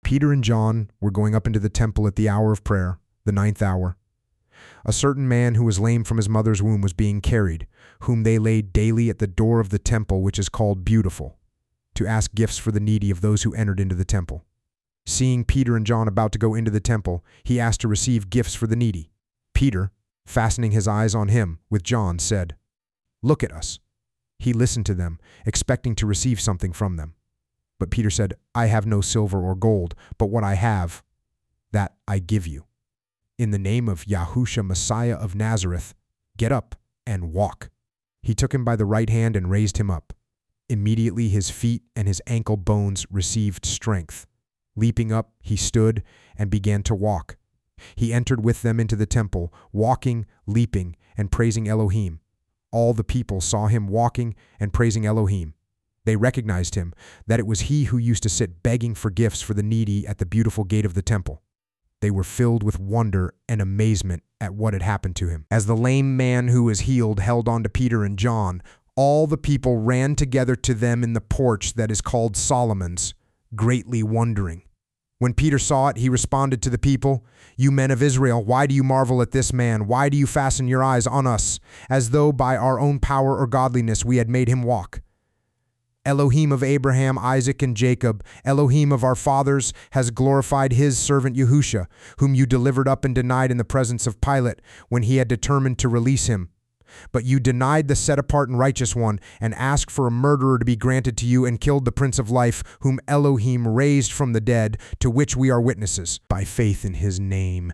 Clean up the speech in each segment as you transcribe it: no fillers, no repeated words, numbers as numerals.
Peter and John were going up into the temple at the hour of prayer, the 9th hour. A certain man who was lame from his mother's womb was being carried, whom they laid daily at the door of the temple, which is called Beautiful, to ask gifts for the needy of those who entered into the temple. Seeing Peter and John about to go into the temple, he asked to receive gifts for the needy. Peter, fastening his eyes on him with John, said, "Look at us." He listened to them, expecting to receive something from them. But Peter said, "I have no silver or gold, but what I have, that I give you. In the name of Yahusha, Messiah of Nazareth, get up and walk." He took him by the right hand and raised him up. Immediately his feet and his ankle bones received strength. Leaping up, he stood and began to walk. He entered with them into the temple, walking, leaping, and praising Elohim. All the people saw him walking and praising Elohim. They recognized him, that it was he who used to sit begging for gifts for the needy at the beautiful gate of the temple. They were filled with wonder and amazement at what had happened to him. As the lame man who was healed held on to Peter and John, all the people ran together to them in the porch that is called Solomon's, greatly wondering. When Peter saw it, he responded to the people, "You men of Israel, why do you marvel at this man? Why do you fasten your eyes on us, as though by our own power or godliness we had made him walk? Elohim of Abraham, Isaac, and Jacob, Elohim of our fathers, has glorified his servant Yahusha, whom you delivered up and denied in the presence of Pilate when he had determined to release him. But you denied the set-apart and righteous one, and asked for a murderer to be granted to you, and killed the Prince of Life, whom Elohim raised from the dead, to which we are witnesses. By faith in his name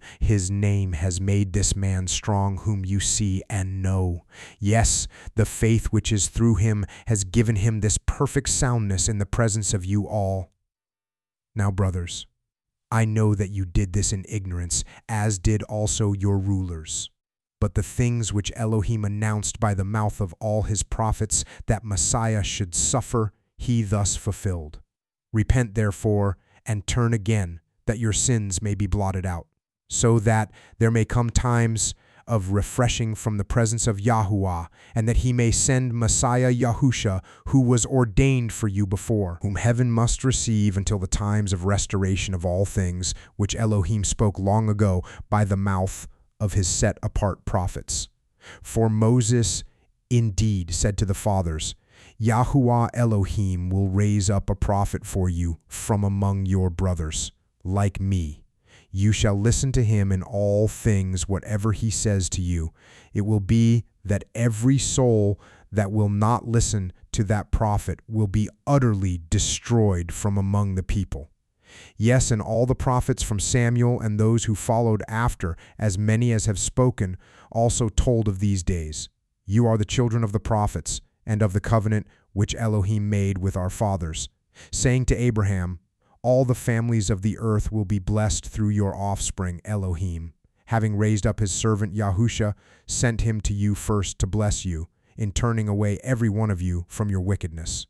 has made this man strong, whom you see and know. Yes, the faith which is through him has given him this perfect soundness in the presence of you all. Now, brothers, I know that you did this in ignorance, as did also your rulers. But the things which Elohim announced by the mouth of all his prophets, that Messiah should suffer, he thus fulfilled. Repent therefore, and turn again, that your sins may be blotted out, so that there may come times of refreshing from the presence of Yahuwah, and that he may send Messiah Yahusha, who was ordained for you before, whom heaven must receive until the times of restoration of all things, which Elohim spoke long ago by the mouth of his set-apart prophets. For Moses indeed said to the fathers, Yahuwah Elohim will raise up a prophet for you from among your brothers, like me. You shall listen to him in all things, whatever he says to you. It will be that every soul that will not listen to that prophet will be utterly destroyed from among the people. Yes, and all the prophets from Samuel and those who followed after, as many as have spoken, also told of these days. You are the children of the prophets, and of the covenant which Elohim made with our fathers, saying to Abraham, all the families of the earth will be blessed through your offspring, Elohim, having raised up his servant Yahusha, sent him to you first to bless you, in turning away every one of you from your wickedness.